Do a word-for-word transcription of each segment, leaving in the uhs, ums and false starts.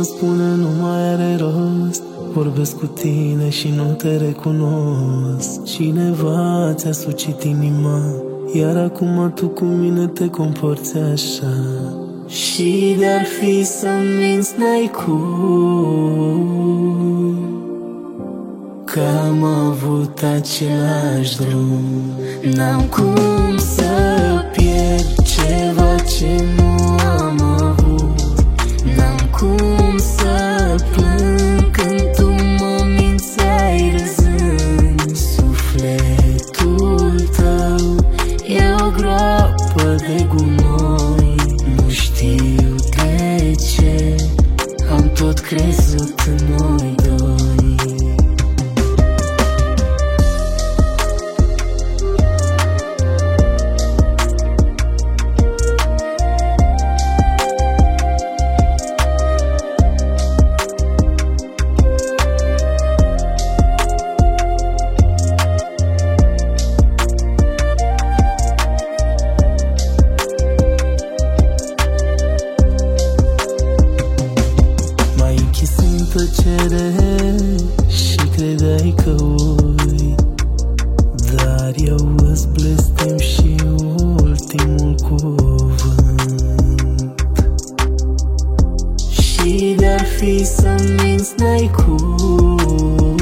spune nu mai are rost. Vorbesc cu tine și nu te recunosc. Cineva ți-a sucit inima, iar acum tu cu mine te comporți așa. Și de-ar fi să-mi minți, n-ai cum, că am avut același drum. N-am cum să pierd ceva ce nu am avut. N-am cum să plâng când tu mă mințeai râzând. Sufletul tău e o groapă de gunoi. Nu știu de ce am tot crezut în noi doi. Tăcere și credeai că uit, dar eu îți blestem și ultimul cuvânt. Și de-ar fi să-mi minți, n-ai cum,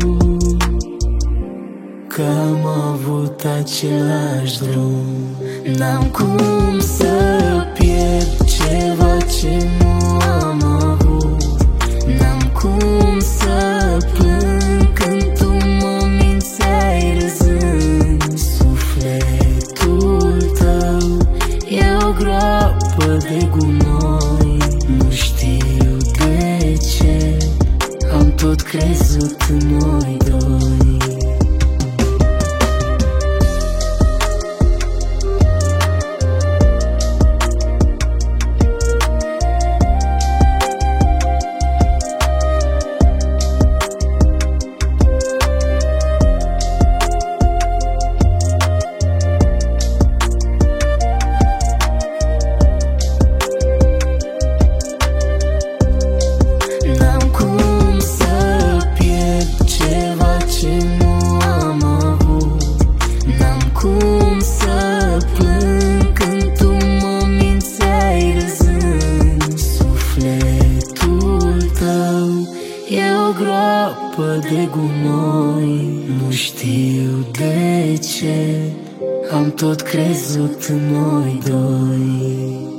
că am avut același drum. N-am cum să pierd ceva ce nu am avut. N-am cum să plâng când tu mă mințeai râzând. Sufletul tău e o groapă de gunoi. Nu știu de ce am tot crezut în noi doi. Cum să plâng când tu mă mințeai râzând. Sufletul tău e o groapă de gunoi. Nu știu de ce am tot crezut în noi doi.